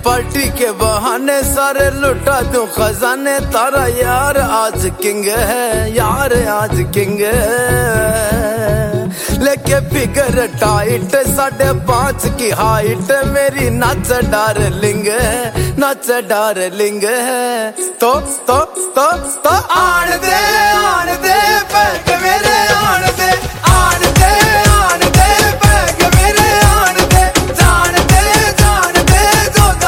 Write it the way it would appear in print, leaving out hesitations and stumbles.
Party के बहाने सारे लुटा दूं खजाने, तारा यार आज किंग है, यार आज किंग है। लेके फिगर टाइट 5.5 की हाइट, मेरी नाच डार्लिंग है, नाच डार्लिंग है। तो आन दे